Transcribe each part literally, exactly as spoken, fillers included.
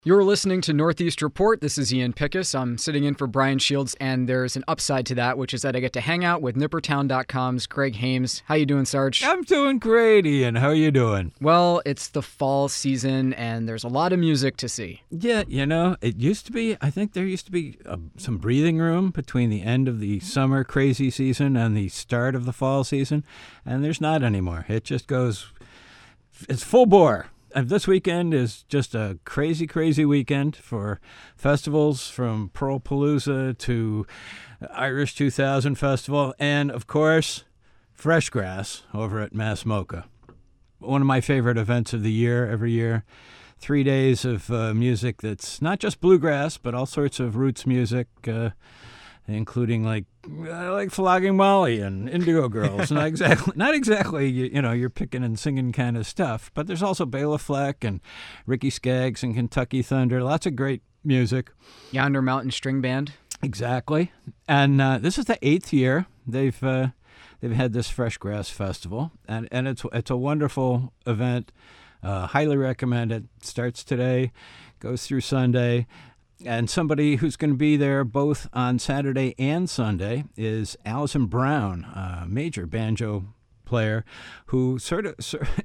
You're listening to Northeast Report. This is Ian Pickus. I'm sitting in for Brian Shields, and there's an upside to that, which is that I get to hang out with Nippertown dot com's Greg Hames. How you doing, Sarge? I'm doing great, Ian. How are you doing? Well, it's the fall season, and there's a lot of music to see. Yeah, you know, it used to be, I think there used to be uh, some breathing room between the end of the summer crazy season and the start of the fall season, and there's not anymore. It just goes, it's full bore. And this weekend is just a crazy, crazy weekend for festivals, from Pearlpalooza to Irish two thousand Festival, and, of course, Fresh Grass over at Mass Mocha. One of my favorite events of the year, every year. Three days of uh, music that's not just bluegrass, but all sorts of roots music, uh, including like uh, like Flogging Molly and Indigo Girls. not exactly, not exactly. You, you know, you're picking and singing kind of stuff. But there's also Bela Fleck and Ricky Skaggs and Kentucky Thunder. Lots of great music. Yonder Mountain String Band. Exactly. And uh, this is the eighth year they've uh, they've had this Fresh Grass Festival, and and it's it's a wonderful event. Uh, highly recommend it. Starts today, goes through Sunday. And somebody who's going to be there both on Saturday and Sunday is Alison Brown, a major banjo player who sort of,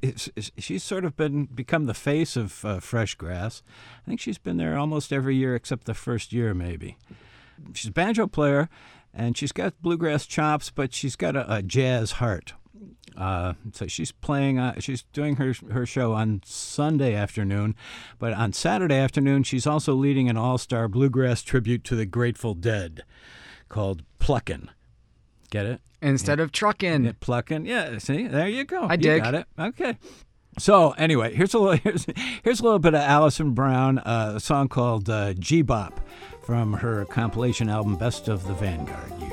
she's sort of been become the face of uh, Fresh Grass. I think she's been there almost every year except the first year, maybe. She's a banjo player, and she's got bluegrass chops, but she's got a, a jazz heart. Uh, so she's playing, uh, she's doing her her show on Sunday afternoon, but on Saturday afternoon, she's also leading an all-star bluegrass tribute to the Grateful Dead called Pluckin'. Get it? Instead yeah. of Truckin'. Yeah, Pluckin'. Yeah, see, there you go. I you dig. got it. Okay. So anyway, here's a little here's, here's a little bit of Alison Brown, uh, a song called uh, G-Bop from her compilation album Best of the Vanguard Years.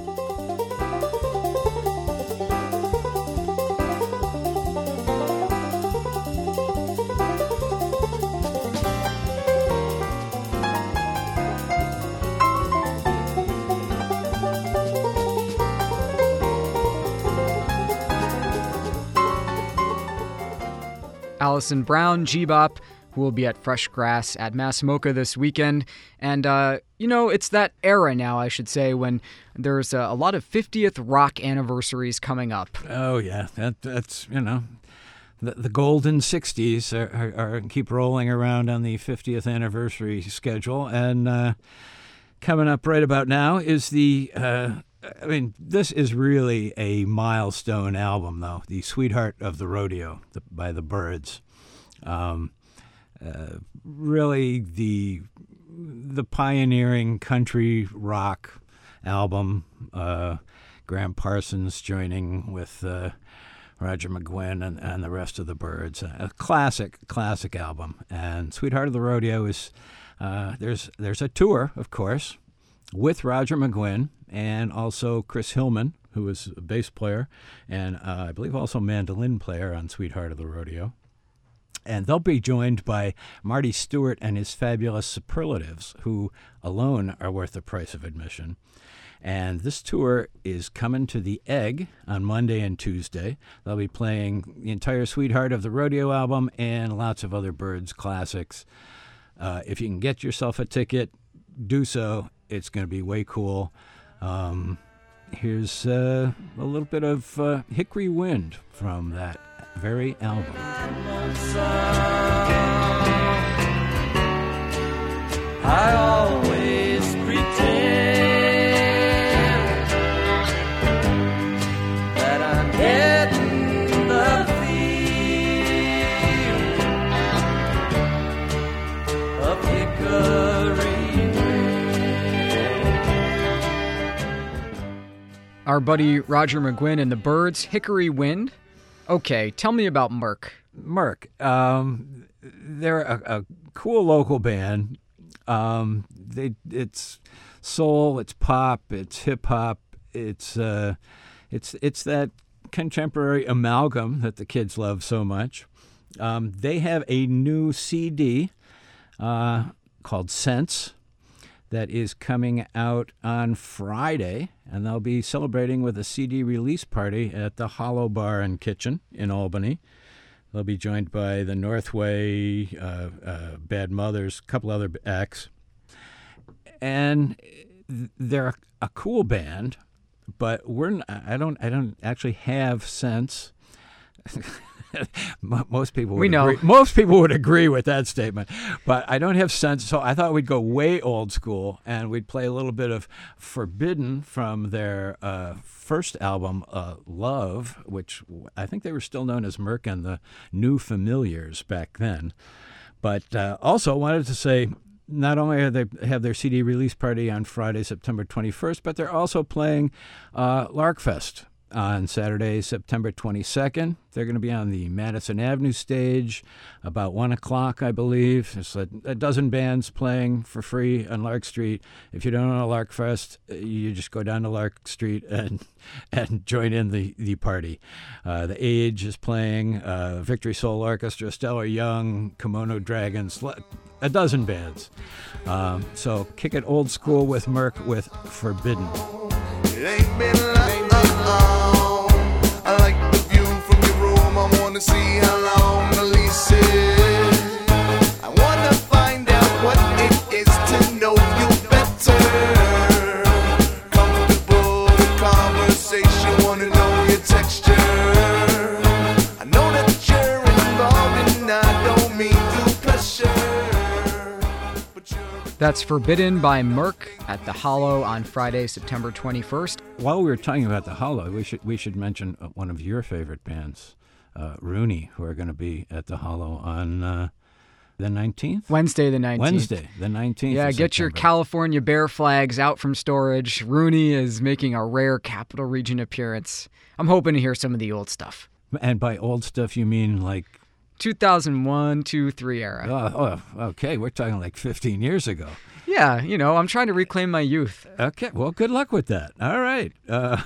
Alison Brown, G-Bop, who will be at Fresh Grass at Mass Mocha this weekend. And, uh, you know, it's that era now, I should say, when there's a, a lot of fiftieth rock anniversaries coming up. Oh, yeah. That That's, you know, the, the golden sixties are, are, are keep rolling around on the fiftieth anniversary schedule. And uh, coming up right about now is the... Uh, I mean, this is really a milestone album, though. The Sweetheart of the Rodeo the, by the Byrds. Um, uh, really the the pioneering country rock album. Uh, Graham Parsons joining with uh, Roger McGuinn and, and the rest of the Byrds. A classic, classic album. And Sweetheart of the Rodeo is, uh, there's there's a tour, of course, with Roger McGuinn and also Chris Hillman, who was a bass player, and uh, I believe also mandolin player on Sweetheart of the Rodeo. And they'll be joined by Marty Stewart and his fabulous Superlatives, who alone are worth the price of admission. And this tour is coming to the Egg on Monday and Tuesday. They'll be playing the entire Sweetheart of the Rodeo album and lots of other Byrds classics. Uh, if you can get yourself a ticket, do so. It's going to be way cool. Um, here's uh, a little bit of uh, Hickory Wind from that very album. I always pretend that I'm getting the feel of hickory. Our buddy Roger McGuinn and the Byrds, Hickory Wind. Okay, tell me about Merc. Merc. Um, they're a, a cool local band. Um, they it's soul, it's pop, it's hip hop, it's uh, it's it's that contemporary amalgam that the kids love so much. Um, they have a new C D uh, called Sense that is coming out on Friday, and they'll be celebrating with a C D release party at the Hollow Bar and Kitchen in Albany. They'll be joined by the Northway, uh, uh, Bad Mothers, a couple other acts. And they're a cool band, but we're not, I don't I don't actually have sense. Most people would we know. agree. Most people would agree with that statement, but I don't have sense. So I thought we'd go way old school, and we'd play a little bit of Forbidden from their uh, first album, uh, Love, which I think they were still known as Merck and the New Familiars back then. But uh, also wanted to say, not only are they have their C D release party on Friday, September twenty-first, but they're also playing uh, Larkfest on Saturday, September twenty-second. They're going to be on the Madison Avenue stage about one o'clock, I believe. There's a, a dozen bands playing for free on Lark Street. If you don't know Larkfest, you just go down to Lark Street and and join in the, the party. Uh, the Age is playing, uh, Victory Soul Orchestra, Stellar Young, Kimono Dragons, a dozen bands. Um, so kick it old school with Merck with Forbidden. It ain't been long. I like the view from your room. I wanna see how long the lease is. I wanna find out what it is to know you better. Comfortable in conversation, wanna know your texture. I know that you're involved and I don't mean to pressure, but you're. That's Forbidden by Merck at the Hollow on Friday, September twenty-first. While we were talking about the Hollow, we should we should mention one of your favorite bands, uh, Rooney, who are going to be at the Hollow on uh, the nineteenth? Wednesday the nineteenth. Wednesday, the nineteenth. Yeah, get your California Bear flags out from storage. Rooney is making a rare Capital Region appearance. I'm hoping to hear some of the old stuff. And by old stuff, you mean like two thousand one, two, three era. Oh, oh, okay. We're talking like fifteen years ago. Yeah, you know, I'm trying to reclaim my youth. Okay, well, good luck with that. All right. Uh,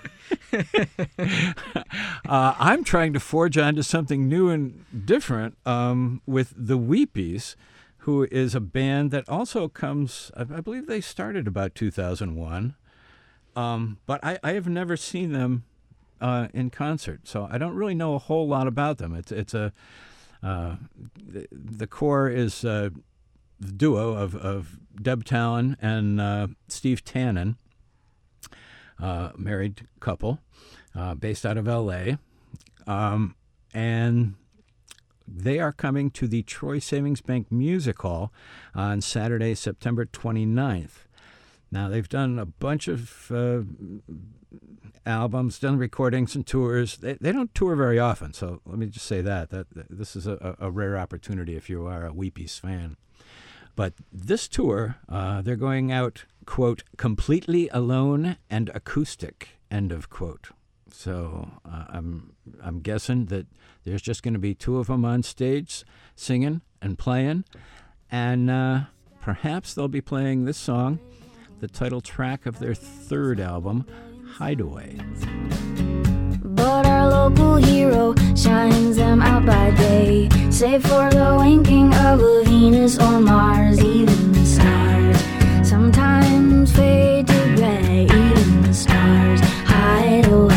uh, I'm trying to forge on to something new and different um, with the Weepies, who is a band that also comes, I, I believe they started about two thousand one, um, but I, I have never seen them uh, in concert, so I don't really know a whole lot about them. It's it's a uh, the, the core is uh, the duo of, of Deb Talon and uh, Steve Tannen, uh, married couple, uh, based out of L A, um, and they are coming to the Troy Savings Bank Music Hall on Saturday, September twenty-ninth. Now, they've done a bunch of uh, albums, done recordings and tours. They, they don't tour very often, so let me just say that. that, that this is a, a rare opportunity if you are a Weepies fan. But this tour, uh, they're going out, quote, completely alone and acoustic, end of quote. So uh, I'm I'm guessing that there's just going to be two of them on stage singing and playing. And uh, perhaps they'll be playing this song, the title track of their third album, Hideaway. But our local hero shines them out by day, save for the winking of a Venus or Mars. Even the stars sometimes fade to gray, even the stars hide away.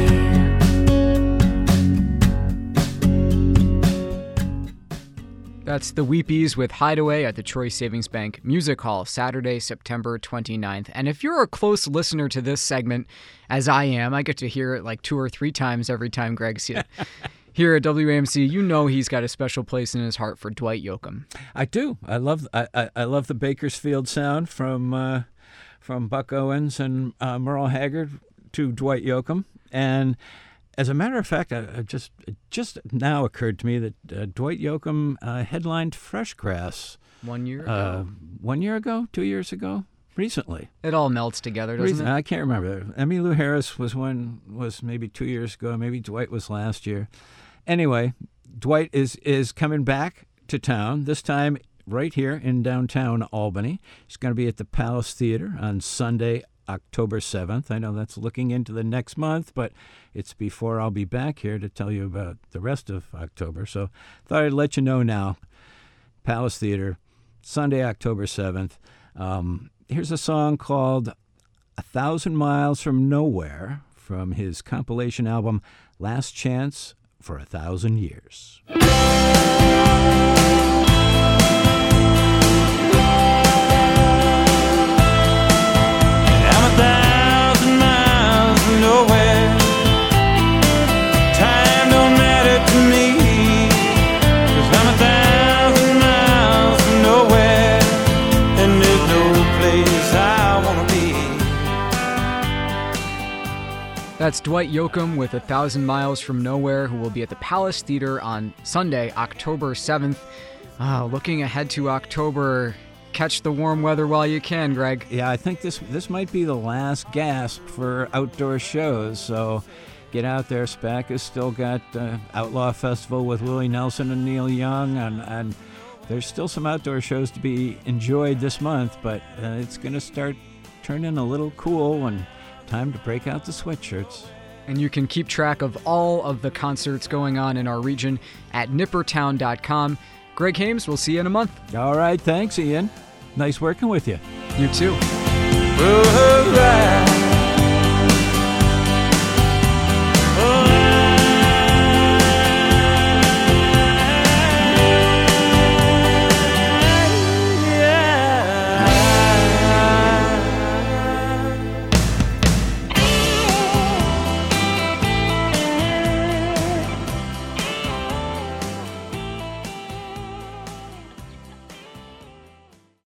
That's the Weepies with Hideaway at the Troy Savings Bank Music Hall, Saturday, September twenty-ninth. And if you're a close listener to this segment, as I am, I get to hear it like two or three times every time Greg's here. Here at W A M C, you know he's got a special place in his heart for Dwight Yoakam. I do. I love I, I, I love the Bakersfield sound from uh, from Buck Owens and uh, Merle Haggard to Dwight Yoakam. And as a matter of fact, I, I just it just now occurred to me that uh, Dwight Yoakam uh, headlined Freshgrass One year ago. uh, one year ago, two years ago, recently. It all melts together, doesn't Recent- it? I can't remember. Emmylou Harris was one was maybe two years ago. Maybe Dwight was last year. Anyway, Dwight is is coming back to town, this time right here in downtown Albany. He's going to be at the Palace Theater on Sunday, October seventh. I know that's looking into the next month, but it's before I'll be back here to tell you about the rest of October. So thought I'd let you know now. Palace Theater, Sunday, October seventh. Um, here's a song called A Thousand Miles from Nowhere from his compilation album Last Chance for a thousand years. That's Dwight Yoakam with A Thousand Miles from Nowhere, who will be at the Palace Theater on Sunday, October seventh. Uh, looking ahead to October, catch the warm weather while you can, Greg. Yeah, I think this this might be the last gasp for outdoor shows, so get out there. SPAC has still got uh, Outlaw Festival with Willie Nelson and Neil Young, and, and there's still some outdoor shows to be enjoyed this month, but uh, it's going to start turning a little cool and time to break out the sweatshirts. And you can keep track of all of the concerts going on in our region at nippertown dot com. Greg Hames, we'll see you in a month. All right, thanks, Ian. Nice working with you. You too. All right.